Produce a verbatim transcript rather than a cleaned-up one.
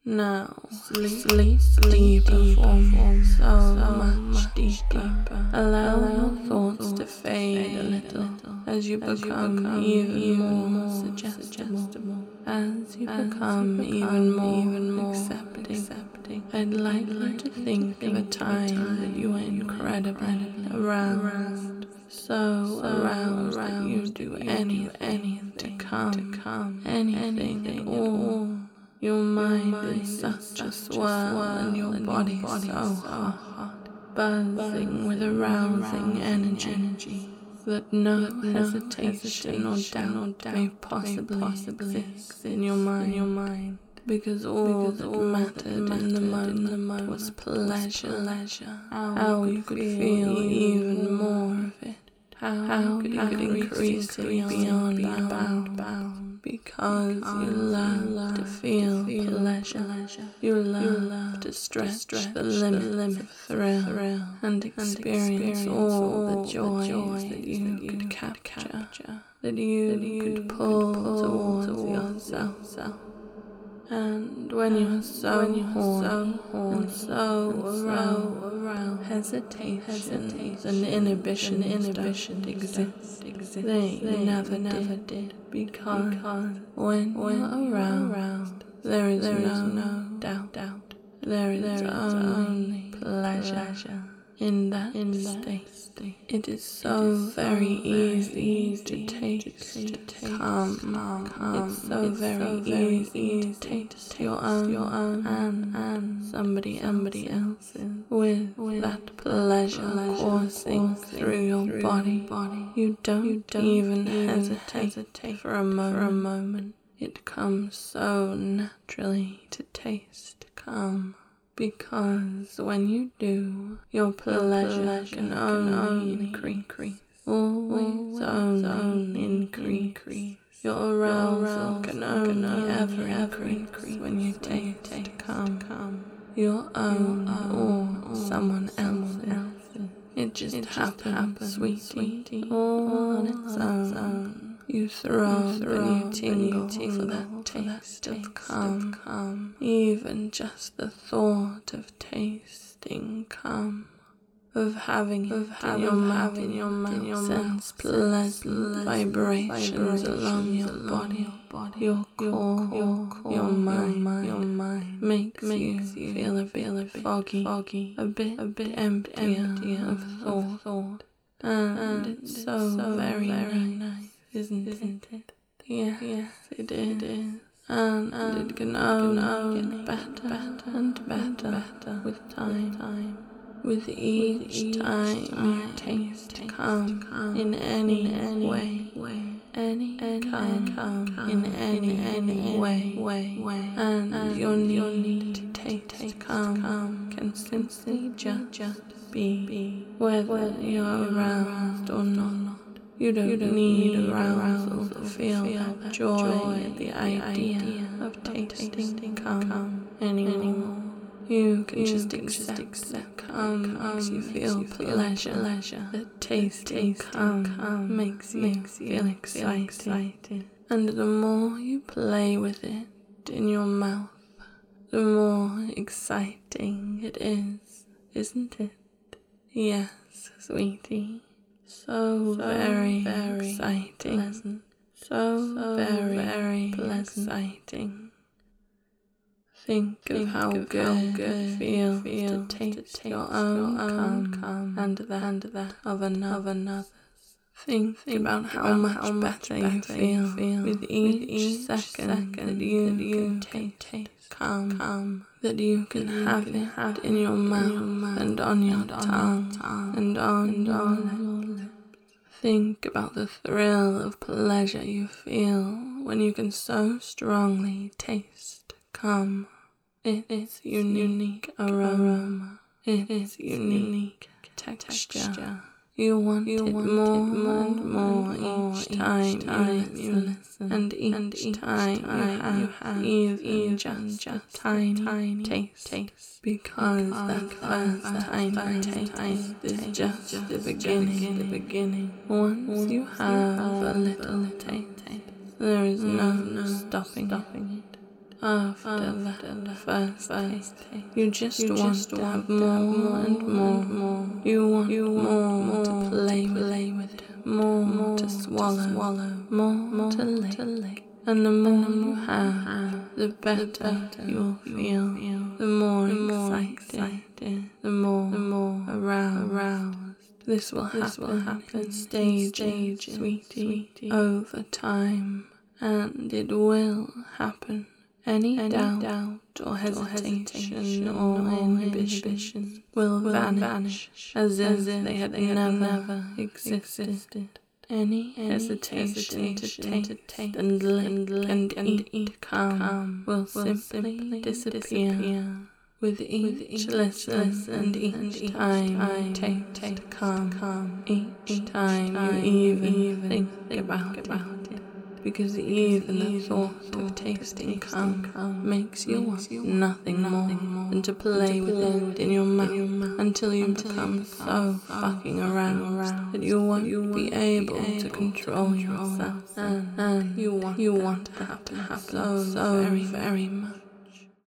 Now sleep, sleep, sleep deeper, so, so much deeper. Allow your thoughts to fade a little as you become even more suggestible. As you become even more accepting, I'd like you to think of a time that you were incredibly aroused. So aroused that you do anything to calm, anything at all. Your mind is such a swirl and your body so hot, buzzing with arousing energy that no hesitation or doubt may possibly exist in your mind. Because all that mattered in the moment was pleasure, how you could feel even more of it. How you could increase it beyond bound, because you love to feel pleasure. You love to stretch the limits of thrill and experience all the joys that you could capture, that you could pull towards yourself. And when you're so horny and so aroused, hesitation and inhibition don't exist. They never did, because when you're aroused, there is no doubt. There is only pleasure in that state. It is so very easy to taste calm. It's so very easy to taste your own and somebody else's with that pleasure coursing through your body. You don't even hesitate for a moment. It comes so naturally to taste calm. Because when you do, your pleasure can only increase, always only increase. Your arousal can only ever increase when you taste calm, your own or someone else's. It just happens, sweetie, all on its own. You throb and you tingle for that taste of calm, even just the thought of tasting calm, of having it in your mouth, in your mouth, sends pleasant vibrations along your body, your core, your mind, makes you feel a bit foggy, a bit emptier of thought, and it's so very nice. Isn't it? Yes, it is. And, and it can only get better and better with time. With each time you taste calm in any way, any calm in any way, and your need to taste calm can simply just be, whether you're aroused or not. You don't, you don't need arousal to feel that joy at the idea of tasting calm anymore. You can just accept that calm makes you feel pleasure, that tasting calm makes you feel excited. And the more you play with it in your mouth, the more exciting it is, isn't it? Yes, sweetie. So, so very, very exciting, pleasant. So, so very, very pleasant. Exciting. Think, Think of how of good, how good it feels feel to taste, to your own calm, calm and that, and that of another. another. Think, Think about how about much how better, better you feel, feel with each, with each second, second that you, that you can taste calm, calm, that you can that have you can it have in your mouth, in your mouth and on your and tongue, tongue and on and your lips. lips. Think about the thrill of pleasure you feel when you can so strongly taste calm. It is unique aroma. It is unique texture. You want you it want more it more and more, more each time, time you listen, and each, and each time, time you have even, even just, just a tiny, tiny taste, taste. Because, because that first that tiny, tiny taste, taste is just, just the beginning. The beginning. Once, Once you have a little taste, there is no, no stopping, stopping it. after that first taste, you just want to have more and more, more. You want more to play with, more to swallow, more to lick. And the more you have, the better you'll feel. The more excited, the more aroused. This will happen in stages, sweetie, over time. And it will happen. Any, Any doubt, doubt or hesitation or, or inhibition will vanish, vanish as, if as if they had they never, never existed. existed. Any, Any hesitation, hesitation to taste, taste and lick and, and, and eat, eat calm, calm will, will simply, simply disappear. disappear. With each, With each listen and each, and each time, time you take, take to calm, calm. Each, each time, time you even, even think, think about, about it. Because, because even the thought of tasting calm makes you want nothing more than to play with it in your mouth until you become so fucking aroused that you won't be able to control yourself, and you want you want to have to happen so very very much.